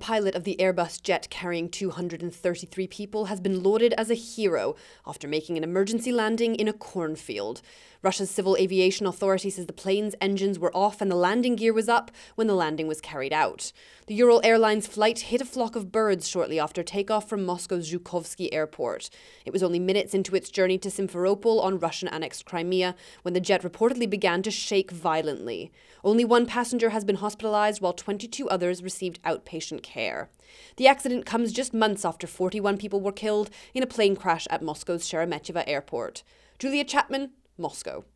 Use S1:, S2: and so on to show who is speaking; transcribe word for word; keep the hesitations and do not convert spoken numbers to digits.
S1: pilot of the Airbus jet carrying two hundred thirty-three people, has been lauded as a hero after making an emergency landing in a cornfield. Russia's Civil Aviation Authority says the plane's engines were off and the landing gear was up when the landing was carried out. The Ural Airlines flight hit a flock of birds shortly after takeoff from Moscow's Zhukovsky airport. It was only minutes into its journey to Simferopol on Russian-annexed Crimea when the jet reportedly began to shake violently. Only one passenger has been hospitalized while twenty-two others received outpatient care. The accident comes just months after forty-one people were killed in a plane crash at Moscow's Sheremetyevo airport. Julia Chapman, Moscow.